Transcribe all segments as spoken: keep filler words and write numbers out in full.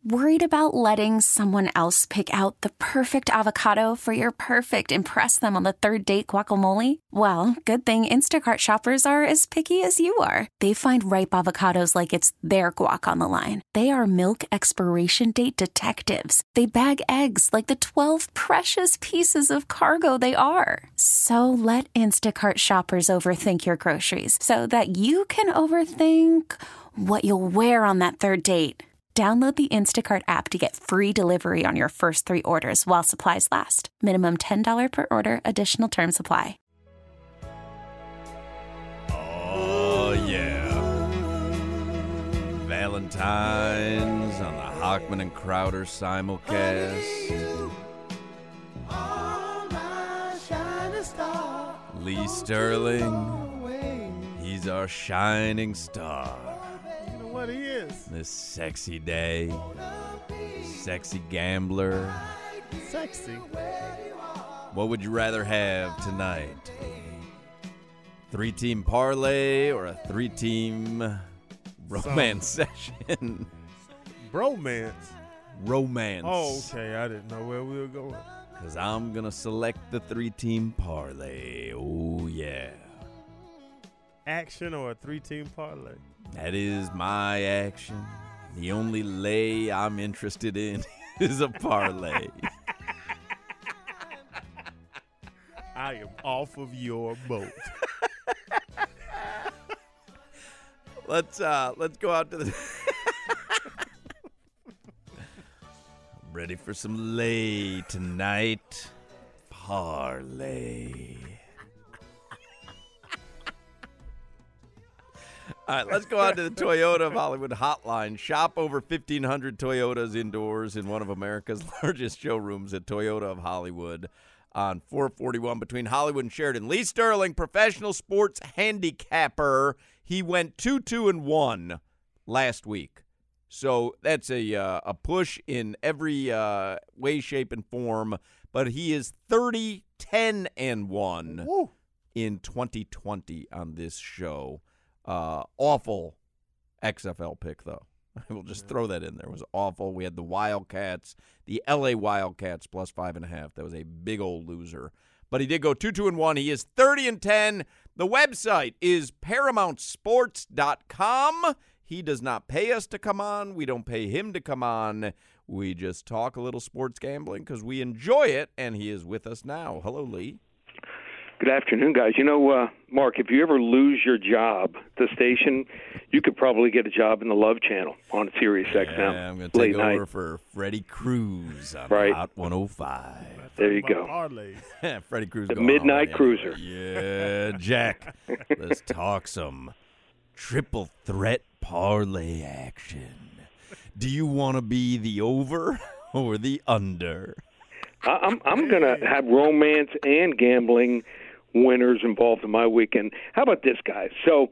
Worried about letting someone else pick out the perfect avocado for your perfect impress them on the third date guacamole? Well, good thing Instacart shoppers are as picky as you are. They find ripe avocados like it's their guac on the line. They are milk expiration date detectives. They bag eggs like the twelve precious pieces of cargo they are. So let Instacart shoppers overthink your groceries so that you can overthink what you'll wear on that third date. Download the Instacart app to get free delivery on your first three orders while supplies last. Minimum ten dollars per order. Additional terms apply. Oh, yeah. Valentine's on the Hockman and Crowder simulcast. Lee Sterling, he's our shining star. What he is. This sexy day, sexy gambler. Sexy. What would you rather have tonight? Three-team parlay or a three-team romance Some. session? Bromance. Romance. Oh, okay. I didn't know where we were going. Because I'm going to select the three-team parlay. Oh, yeah. Action or a three-team parlay? That is my action. The only lay I'm interested in is a parlay. I am off of your boat. let's uh let's go out to the ready for some lay tonight. Parlay. All right, let's go on to the Toyota of Hollywood hotline. Shop over fifteen hundred Toyotas indoors in one of America's largest showrooms at Toyota of Hollywood on four forty-one between Hollywood and Sheridan. Lee Sterling, professional sports handicapper. He went two two and one last week. So that's a uh, a push in every uh, way, shape, and form. But he is thirty ten and one Woo. in twenty twenty on this show. Uh, awful X F L pick, though. I will just throw that in there. It was awful. We had the Wildcats, the L A Wildcats, plus five and a half. That was a big old loser. But he did go two two and one. He is thirty and ten. The website is paramount sports dot com. He does not pay us to come on. We don't pay him to come on. We just talk a little sports gambling because we enjoy it, and he is with us now. Hello, Lee. Good afternoon, guys. You know, uh, Mark, if you ever lose your job at the station, you could probably get a job in the Love Channel on Sirius X M. Yeah, I'm going to take late over night. for Freddie Cruz on Right. Hot one oh five. There you go. Parlays. Freddie Cruz. The going Midnight hard. Cruiser. Yeah, Jack. Let's talk some triple threat parlay action. Do you want to be the over or the under? I- I'm I'm going to have romance and gambling winners involved in my weekend. How about this, guys? So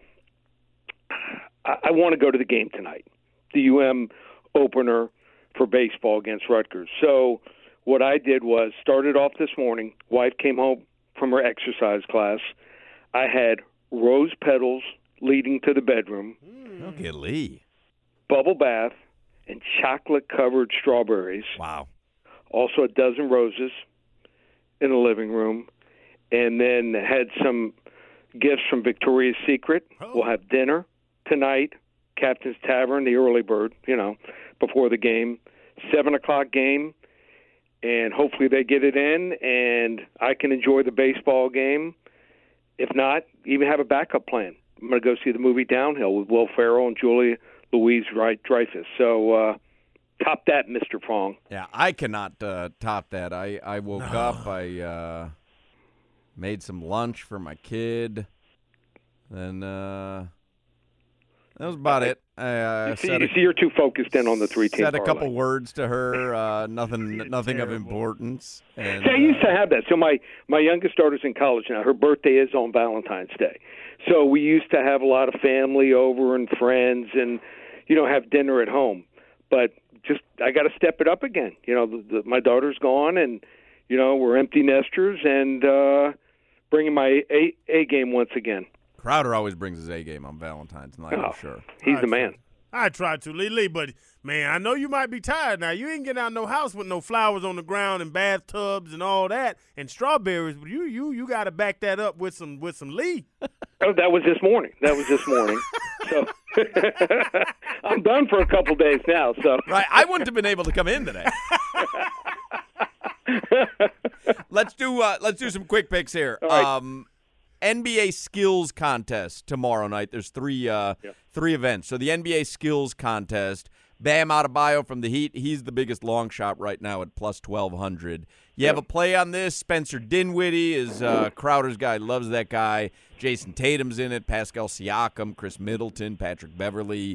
I, I want to go to the game tonight, the U M opener for baseball against Rutgers. So what I did was started off this morning. Wife came home from her exercise class. I had rose petals leading to the bedroom, Okay, Lee. bubble bath, and chocolate-covered strawberries. Wow. Also a dozen roses in the living room, and then had some gifts from Victoria's Secret. Oh. We'll have dinner tonight, Captain's Tavern, the early bird, you know, before the game. Seven o'clock game, and hopefully they get it in, and I can enjoy the baseball game. If not, even have a backup plan. I'm going to go see the movie Downhill with Will Ferrell and Julia Louis-Dreyfus. So uh, top that, Mister Fong. Yeah, I cannot uh, top that. I, I woke No. up. I uh, made some lunch for my kid. Then uh, that was about it. I uh, You see, said you a- see you're too focused in on the three-team said a parlay. couple words to her. Uh, nothing, nothing of terrible. importance. And, See, I used uh, to have that. So my, my youngest daughter's in college now. Her birthday is on Valentine's Day. So we used to have a lot of family over and friends and, you know, have dinner at home. But just I got to step it up again. You know, the, the, my daughter's gone and, you know, we're empty nesters and uh, bringing my A, A game once again. Crowder always brings his A game on Valentine's night, Oh, I'm sure. He's the man. I tried to, Lee Lee, but, man, I know you might be tired now. You ain't getting out no house with no flowers on the ground and bathtubs and all that and strawberries, but you you you got to back that up with some with some Lee. Oh, that was this morning. That was this morning. So I'm done for a couple days now. So right, I wouldn't have been able to come in today. let's do uh, let's do some quick picks here. Right. Um, N B A skills contest tomorrow night. There's three uh, yep. three events. So the N B A skills contest, Bam Adebayo from the Heat. He's the biggest long shot right now at plus twelve hundred. You yep. have a play on this. Spencer Dinwiddie is uh, Crowder's guy. Loves that guy. Jason Tatum's in it. Pascal Siakam, Chris Middleton, Patrick Beverly.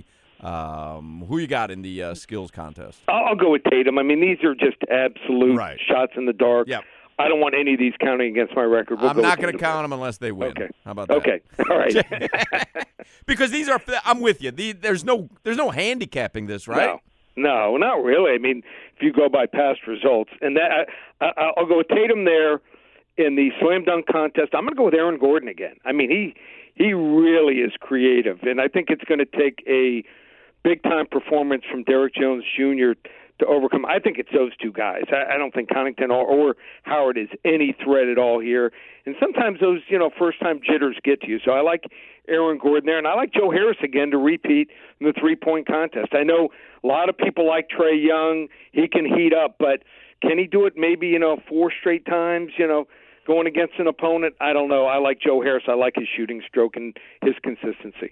Um, who you got in the uh, skills contest? I'll, I'll go with Tatum. I mean, these are just absolute right. shots in the dark. Yep. I don't want any of these counting against my record. We'll I'm go not going to count Tatum. them unless they win. Okay. How about that? Okay. All right. Because these are – I'm with you. The, there's no there's no handicapping this, right? No. No, not really. I mean, if you go by past results. And that I, I, I'll go with Tatum there in the slam dunk contest. I'm going to go with Aaron Gordon again. I mean, he he really is creative. And I think it's going to take a big-time performance from Derrick Jones Junior to overcome. I think it's those two guys. I, I don't think Connaughton or, or Howard is any threat at all here. And sometimes those, you know, first-time jitters get to you. So I like Aaron Gordon there, and I like Joe Harris again to repeat in the three-point contest. I know a lot of people like Trae Young. He can heat up, but can he do it maybe, you know, four straight times, you know, going against an opponent? I don't know. I like Joe Harris. I like his shooting stroke and his consistency.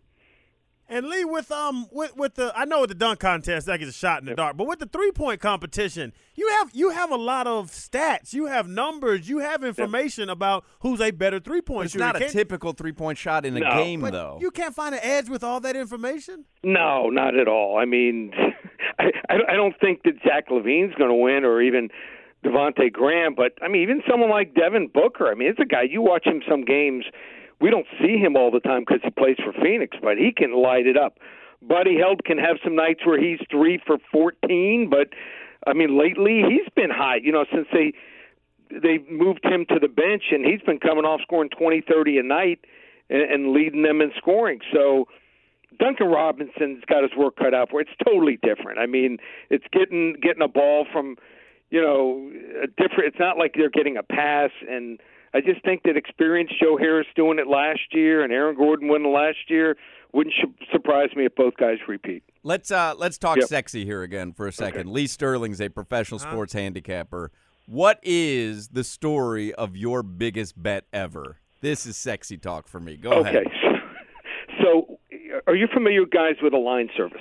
And Lee, with um, with with the, I know with the dunk contest that gets a shot in the yep. dark, but with the three point competition, you have you have a lot of stats, you have numbers, you have information yep. about who's a better three point shooter. It's not a typical three point shot in a no, game, but though. You can't find an edge with all that information. No, not at all. I mean, I I don't think that Zach LaVine's going to win, or even Devontae Graham. But I mean, even someone like Devin Booker. I mean, it's a guy you watch him some games. We don't see him all the time because he plays for Phoenix, but he can light it up. Buddy Hield can have some nights where he's three for fourteen, but, I mean, lately he's been hot, you know, since they they moved him to the bench, and he's been coming off scoring twenty, thirty a night and, and leading them in scoring. So Duncan Robinson's got his work cut out for it. It's totally different. I mean, it's getting getting a ball from, you know, a different – it's not like they're getting a pass, and – I just think that experienced Joe Harris doing it last year and Aaron Gordon winning last year wouldn't sh- surprise me if both guys repeat. Let's uh, let's talk yep. sexy here again for a second. Okay. Lee Sterling's a professional huh? sports handicapper. What is the story of your biggest bet ever? This is sexy talk for me. Go okay. ahead. Okay. So, are you familiar, guys, with a line service?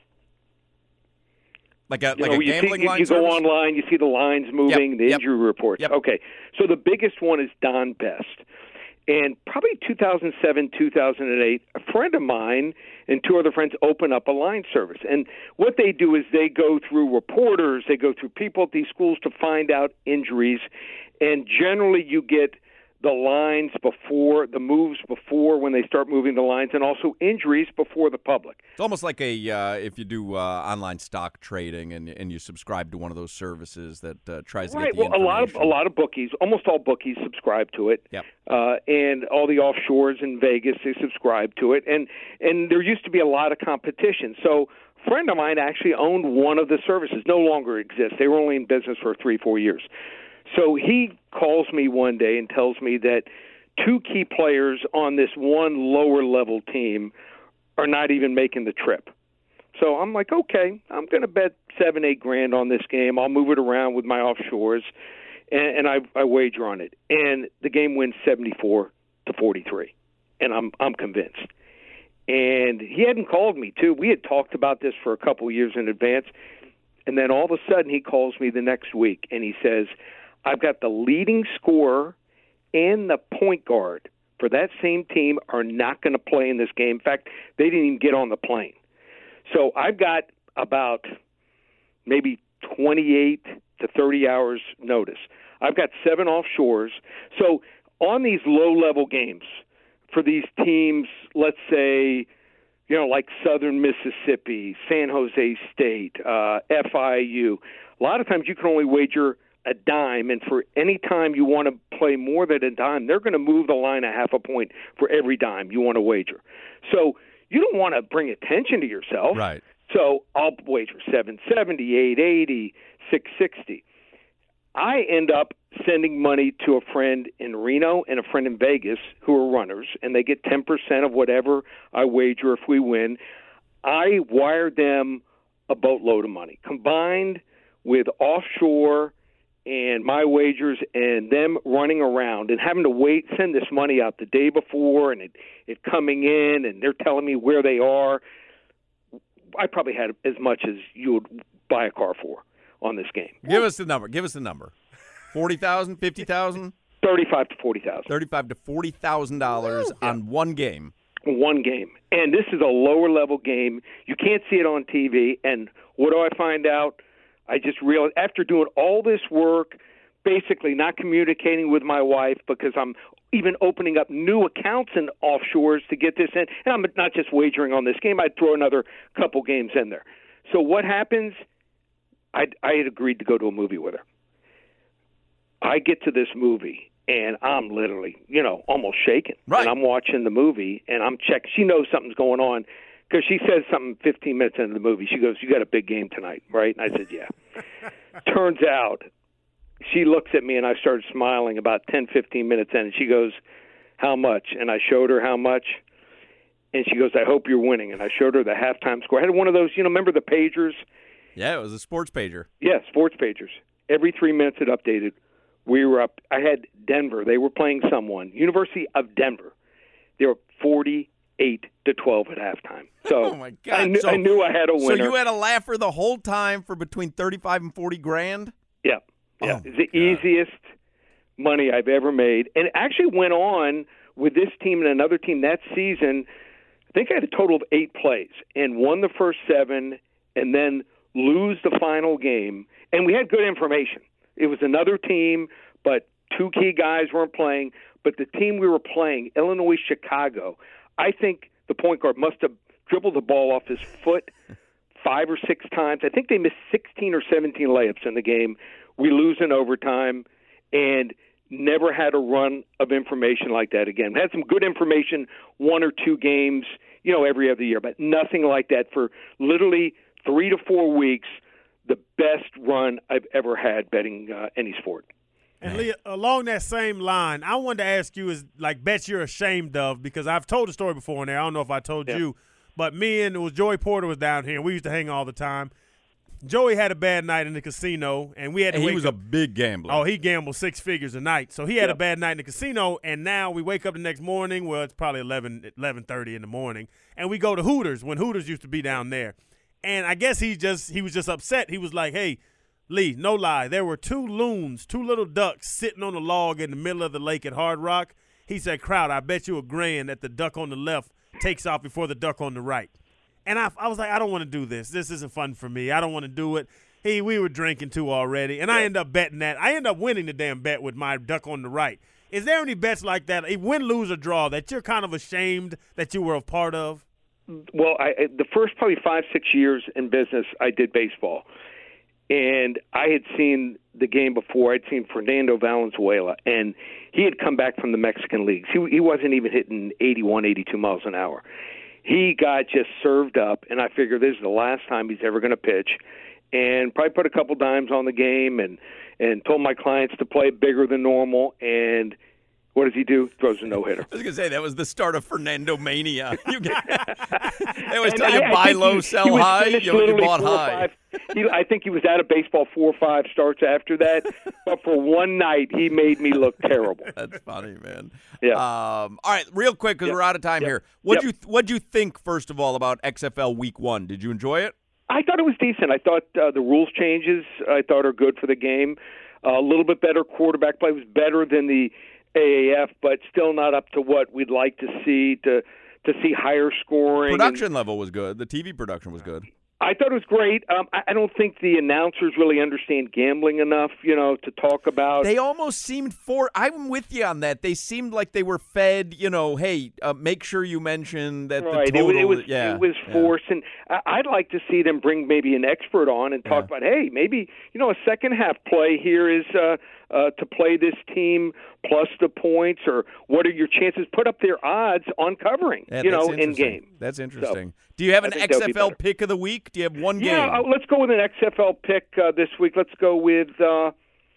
Like a, you like know, a gambling you see, line you service? go online, you see the lines moving, yep, the yep. injury reports. Yep. Okay, so the biggest one is Don Best. And probably two thousand seven, two thousand eight, a friend of mine and two other friends open up a line service. And what they do is they go through reporters, they go through people at these schools to find out injuries. And generally you get the lines before, the moves before when they start moving the lines, and also injuries before the public. It's almost like a uh, if you do uh, online stock trading and and you subscribe to one of those services that uh, tries to right. get the well, a lot of a lot of bookies, almost all bookies, subscribe to it. Yep. Uh, and all the offshores in Vegas, they subscribe to it. And and there used to be a lot of competition. So a friend of mine actually owned one of the services. No longer exists. They were only in business for three, four years. So he calls me one day and tells me that two key players on this one lower-level team are not even making the trip. So I'm like, okay, I'm going to bet seven, eight grand on this game. I'll move it around with my offshores, and, and I, I wager on it. And the game wins seventy-four to forty-three, and I'm I'm convinced. And he hadn't called me, too. We had talked about this for a couple of years in advance, and then all of a sudden he calls me the next week, and he says, I've got the leading scorer and the point guard for that same team are not going to play in this game. In fact, they didn't even get on the plane. So I've got about maybe twenty-eight to thirty hours notice. I've got seven offshores. So on these low-level games for these teams, let's say, you know, like Southern Mississippi, San Jose State, uh, F I U, a lot of times you can only wager a dime, and for any time you want to play more than a dime, they're going to move the line a half a point for every dime you want to wager. So you don't want to bring attention to yourself. Right. So I'll wager seven seventy, eight eighty, six sixty. I end up sending money to a friend in Reno and a friend in Vegas who are runners, and they get ten percent of whatever I wager if we win. I wired them a boatload of money, combined with offshore and my wagers and them running around and having to wait, send this money out the day before and it, it coming in, and they're telling me where they are. I probably had as much as you would buy a car for on this game. Give us the number. Give us the number. forty thousand dollars, fifty thousand dollars? thirty-five to forty thousand dollars. thirty-five to forty thousand dollars on one game. One game. And this is a lower-level game. You can't see it on T V. And what do I find out? I just realized, after doing all this work, basically not communicating with my wife because I'm even opening up new accounts in offshores to get this in. And I'm not just wagering on this game. I'd throw another couple games in there. So what happens? I, I had agreed to go to a movie with her. I get to this movie, and I'm literally, you know, almost shaking. Right. And I'm watching the movie, and I'm checking. She knows something's going on because she says something fifteen minutes into the movie. She goes, "You got a big game tonight, right?" And I said, "Yeah." Turns out, she looks at me, and I started smiling about ten, fifteen minutes in, and she goes, "How much?" And I showed her how much, and she goes, "I hope you're winning." And I showed her the halftime score. I had one of those, you know, remember the pagers? Yeah, it was a sports pager. Yeah, sports pagers. Every three minutes it updated. We were up. I had Denver. They were playing someone. University of Denver. They were forty-eight to twelve at halftime. So oh my God. I, knew, so, I knew I had a winner. So you had a laugher the whole time for between thirty-five and forty grand? Yeah. Yeah. Oh, it's the God. easiest money I've ever made. And it actually went on with this team and another team that season. I think I had a total of eight plays and won the first seven and then lose the final game. And we had good information. It was another team, but two key guys weren't playing. But the team we were playing, Illinois Chicago, I think the point guard must have dribbled the ball off his foot five or six times. I think they missed sixteen or seventeen layups in the game. We lose in overtime and never had a run of information like that again. We had some good information, one or two games, you know, every other year, but nothing like that for literally three to four weeks. The best run I've ever had betting uh, any sport. And Lee, along that same line, I wanted to ask you is like bets you're ashamed of, because I've told the story before in there. I don't know if I told yeah. you, but me and it was Joey Porter was down here. We used to hang all the time. Joey had a bad night in the casino, and we had to And wake he was up. a big gambler. Oh, he gambled six figures a night. So he had yeah. a bad night in the casino, and now we wake up the next morning. Well, it's probably eleven, eleven thirty in the morning, and we go to Hooters when Hooters used to be down there. And I guess he just he was just upset. He was like, hey, Lee, no lie, there were two loons, two little ducks sitting on a log in the middle of the lake at Hard Rock. He said, Crowd, I bet you a grand that the duck on the left takes off before the duck on the right. And I, I was like, I don't want to do this. This isn't fun for me. I don't want to do it. Hey, we were drinking too already, and I end up betting that. I end up winning the damn bet with my duck on the right. Is there any bets like that, a win, lose, or draw, that you're kind of ashamed that you were a part of? Well, I, the first probably five, six years in business, I did baseball. And I had seen the game before. I'd seen Fernando Valenzuela, and he had come back from the Mexican leagues. He, he wasn't even hitting eighty-one, eighty-two miles an hour. He got just served up, and I figured this is the last time he's ever going to pitch. And probably put a couple dimes on the game and, and told my clients to play bigger than normal. And what does he do? Throws a no-hitter. I was going to say, that was the start of Fernando Mania. You get, they always And tell you I- I buy think low, he- sell he was high. finished You, you literally bought four or high. five. He, I think he was out of baseball four or five starts after that. But for one night, he made me look terrible. That's funny, man. Yeah. Um, all right, real quick, because Yep. we're out of time Yep. here. What'd Yep. you What'd you think, first of all, about X F L Week One? Did you enjoy it? I thought it was decent. I thought uh, the rules changes I thought are good for the game. Uh, a little bit better quarterback play. It was better than the A A F, but still not up to what we'd like to see to to see higher scoring. Production And level was good. The T V production was good. I thought it was great. Um, I, I don't think the announcers really understand gambling enough, you know, to talk about. They almost seemed for. I'm with you on that. They seemed like they were fed. You know, hey, uh, make sure you mention that Right. the total. It, was- it was yeah, it was yeah. forced, and I- I'd like to see them bring maybe an expert on and talk Yeah. about, hey, maybe you know a second half play here is uh, uh, to play this team plus the points, or what are your chances? Put up their odds on covering, yeah, you know, in game. That's interesting. So, do you have an X F L pick of the week? Do you have one game? Yeah, uh, let's go with an X F L pick uh, this week. Let's go with, uh,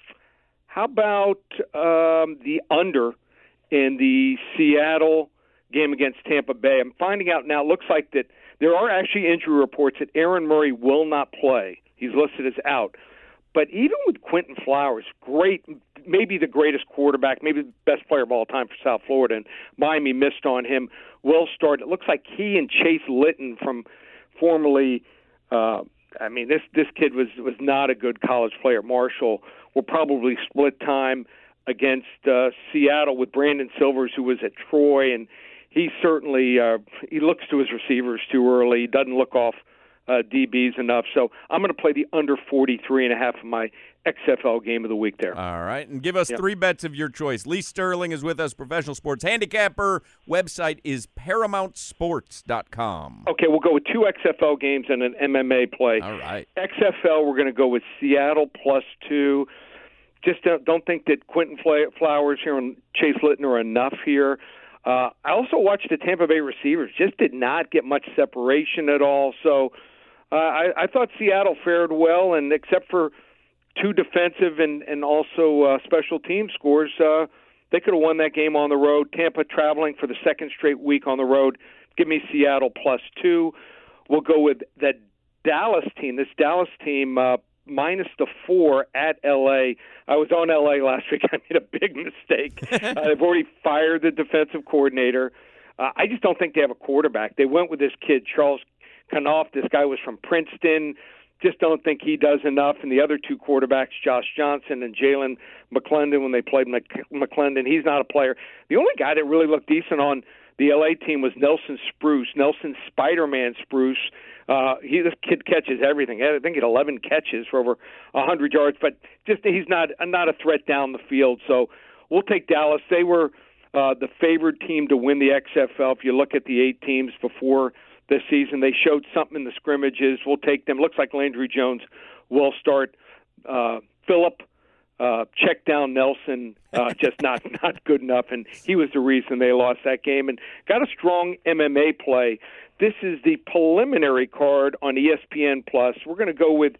how about um, the under in the Seattle game against Tampa Bay? I'm finding out now, it looks like that there are actually injury reports that Aaron Murray will not play. He's listed as out. But even with Quentin Flowers, great, maybe the greatest quarterback, maybe the best player of all time for South Florida, and Miami missed on him, will start. It looks like he and Chase Litton from formerly, uh, I mean, this this kid was, was not a good college player. Marshall will probably split time against uh, Seattle with Brandon Silvers, who was at Troy, and he certainly uh, he looks to his receivers too early. He doesn't look off Uh, D Bs enough. So I'm going to play the under forty-three and a half of my X F L game of the week there. All right. And give us yep. three bets of your choice. Lee Sterling is with us, professional sports handicapper. Website is paramount sports dot com. Okay, we'll go with two X F L games and an M M A play. All right. X F L, we're going to go with Seattle plus two. Just don't, don't think that Quentin Flowers here and Chase Litton are enough here. Uh, I also watched the Tampa Bay receivers. Just did not get much separation at all. So Uh, I, I thought Seattle fared well, and except for two defensive and, and also uh, special team scores, uh, they could have won that game on the road. Tampa traveling for the second straight week on the road. Give me Seattle plus two. We'll go with that Dallas team. This Dallas team, uh, minus the four at L A. I was on L A last week. I made a big mistake. uh, they've already fired the defensive coordinator. Uh, I just don't think they have a quarterback. They went with this kid, Charles Kanoff. This guy was from Princeton. Just don't think he does enough. And the other two quarterbacks, Josh Johnson and Jalen McClendon, when they played Mc- McClendon, he's not a player. The only guy that really looked decent on the L A team was Nelson Spruce, Nelson Spider-Man Spruce. Uh, he, this kid catches everything. I think he had eleven catches for over one hundred yards, but just he's not not a threat down the field. So we'll take Dallas. They were uh, the favored team to win the X F L. If you look at the eight teams before this season, they showed something in the scrimmages. We'll take them. Looks like Landry Jones will start. Uh, Phillip uh, check down Nelson, uh, just not not good enough, and he was the reason they lost that game. And got a strong M M A play. This is the preliminary card on E S P N Plus. We're going to go with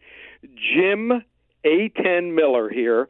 Jim A ten Miller here.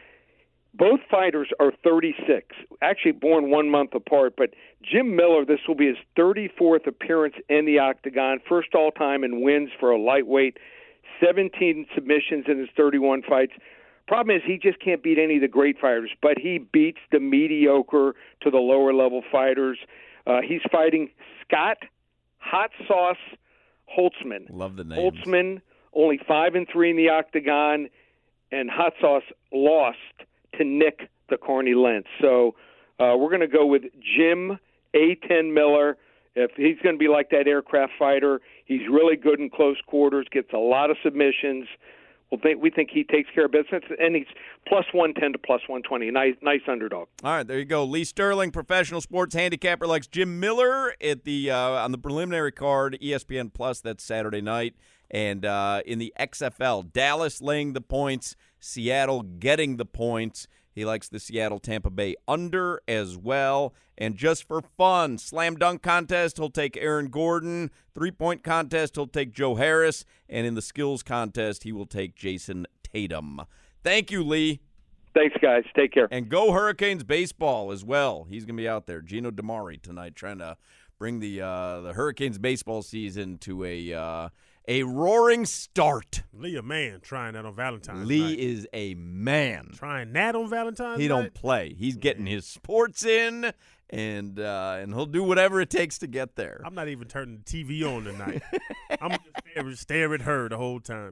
Both fighters are thirty-six, actually born one month apart, but Jim Miller, this will be his thirty-fourth appearance in the octagon, first all-time in wins for a lightweight, seventeen submissions in his thirty-one fights. Problem is he just can't beat any of the great fighters, but he beats the mediocre to the lower-level fighters. Uh, he's fighting Scott Hot Sauce Holtzman. Love the names. Holtzman, only five and three in the octagon, and Hot Sauce lost to Nick the Corny Lentz. So uh, we're going to go with Jim A ten Miller. If he's going to be like that aircraft fighter, he's really good in close quarters, gets a lot of submissions. We'll think, we think he takes care of business, and he's plus one ten to plus one twenty. Nice, nice underdog. All right, there you go. Lee Sterling, professional sports handicapper, likes Jim Miller at the uh, on the preliminary card, E S P N Plus. That's Saturday night. And uh, in the X F L, Dallas laying the points, Seattle getting the points. He likes the Seattle-Tampa Bay under as well. And just for fun, slam dunk contest, he'll take Aaron Gordon. Three-point contest, he'll take Joe Harris. And in the skills contest, he will take Jason Tatum. Thank you, Lee. Thanks, guys. Take care. And go Hurricanes baseball as well. He's going to be out there. Gino DiMare tonight trying to bring the uh, the Hurricanes baseball season to a uh, a roaring start. Lee a man trying that on Valentine's Lee night. is a man. Trying that on Valentine's he night? He don't play. He's getting his sports in, and uh, and he'll do whatever it takes to get there. I'm not even turning the T V on tonight. I'm just stare, stare at her the whole time.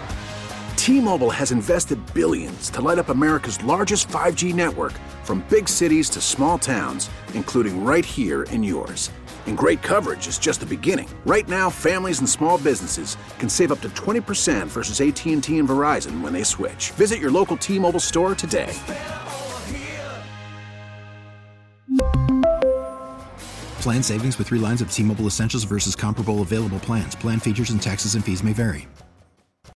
T-Mobile has invested billions to light up America's largest five G network, from big cities to small towns, including right here in yours. And great coverage is just the beginning. Right now, families and small businesses can save up to twenty percent versus A T and T and Verizon when they switch. Visit your local T-Mobile store today. Plan savings with three lines of T-Mobile Essentials versus comparable available plans. Plan features and taxes and fees may vary.